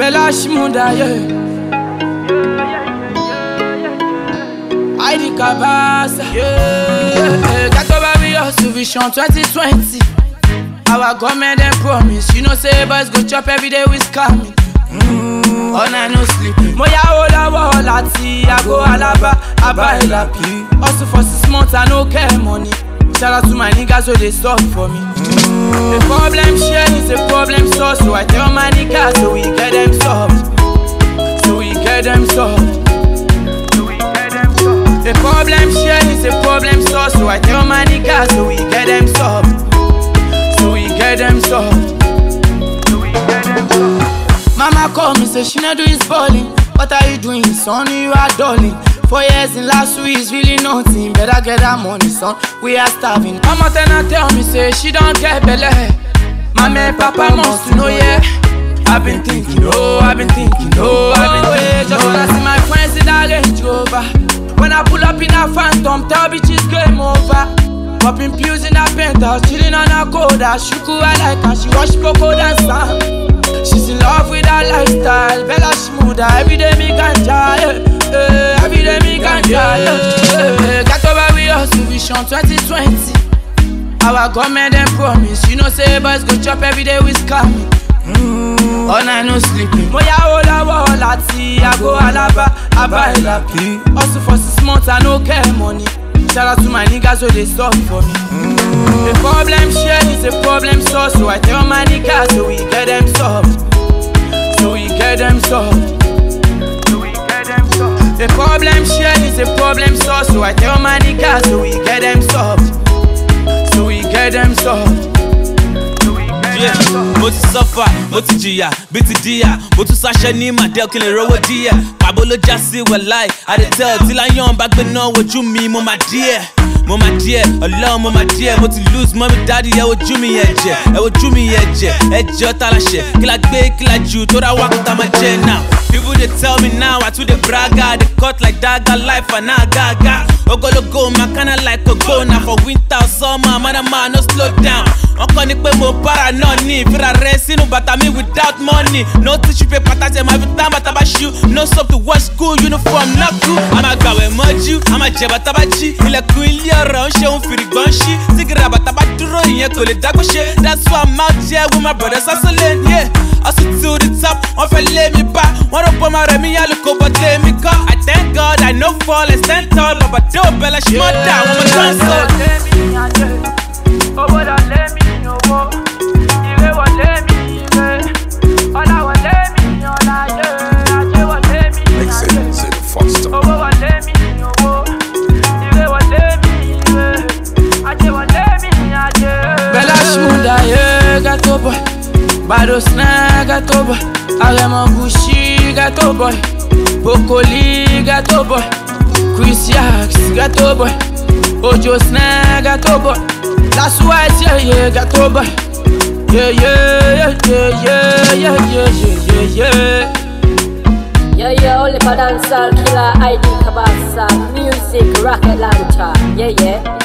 Bella Shmunda, yeah. Heidi Kabasa, yeah. Got over with us, Vision 2020. Our government and promise, you know say boys go chop every day with scamming. All night no sleep. Moya ola wala ti, I go alaba, I buy lapi. Also for 6 months I no care money. Shout out to my niggas so they stop for me. The problem share is a problem solved, so I tell my niggas so we get them solved. So we get them solved. The problem share is a problem solved, so I tell my niggas so we get them solved. So we get them solved. Mama call me, say she not do his balling. What are you doing, son? You are darling. 4 years in last week is really nothing. Better get that money, son. We are starving. Mama tell me, say she don't get belly. Mama and Papa must to know, yeah. I've been thinking, I've been thinking, yeah. Just wanna see my friends in that Range Rover. When I pull up in a Phantom, tell bitches game over. Popping pills in a penthouse, chilling on a coda. Shuku I like her, she watch Coco dance. She's in love with her lifestyle. Bella Shmunda, every day me ganja, yeah. Every day me ganja, yeah. Got over with us, Vision 2020. Our government and promise, you know say boys go chop every day with scamming. All night no sleeping. Moya ola wala ti, I go alaba, I buy lapi. Also for 6 months I no care money. Shout out to my niggas so they stop for me. The problem share is a problem solved, so I tell my niggas so we get them solved. So we get them solved. The problem share is a problem solved, so I tell my niggas so we get them solved. So we get them solved. Yeah, mo ti suffer, mo ti jìyà, bí ti díyà, mo tún sáṣẹ́ ní màdé kí n lè rówó díẹ̀. Pàbó ló já sí wẹ̀láì, I dey tell tí láyọ̀n bá gbé náà wojú mi, mo máa díẹ̀. Mo máa díẹ̀, ọlọ́run mo máa díẹ̀, mo ti lose mọ́mí dáàdì ẹ wojú mi ẹ̀jẹ̀, ẹ wojú mi ẹ̀jẹ̀, ẹ̀jẹ̀ ọ̀tá la ṣẹ̀, kí la gbé kí la jù tó ra wákàtà máa jẹ now. People they tell me now, I too dey braga, they cut like dagger life and now gaga. Ogologo, my kinda like a go now for winter or summer, man, no slow down. Ọkọ ni pé mo para náà ní ìfira rẹ̀ sínú bàtà mi without money. No tissue paper tàṣẹ máa fi tán bàtà bá ṣú. No soap to wash school uniform náà kú. A máa gbàwẹ̀ mọ́jú, a máa jẹ bàtà bá jí. Ilẹ̀kùn ilé ọ̀rọ̀ ń ṣe òun fìrìgbọ́n ṣí. Sígìrì àbàtà bá dúró ìyẹn kò lè dágbó ṣe. That's why I'm out here with my brothers hustling, yeah. Hustle to the top, wọ́n fẹ́ lé mi bá. Wọ́n rò pé ọmọ rẹ̀ mi yá lóko bọ́ tẹ́ mi kọ́. I thank God I no fall and stand tall. Ọba dé Bella Shmunda, wọ́n mọ̀ tán sọ. Owó lọ lé mi owó, ire wọlé mi ire, ọlá wọlé mi ọlá yé, ajé wọlé mi ajé, owó wọlé mi owó, ire wọlé mi ire, ajé wọlé mi ajé. Bella Shmunda yeah, gato boy, Bado Snag gato boy, Aremo Gucci gato boy, Bokoli gato boy, Chris Yax gato boy, Ojo Snag gato boy. That's why it's yeah, got over. Yeah. Yeah, only for dancehall killer, Heidi Kabasa, music, rocket launcher. Yeah.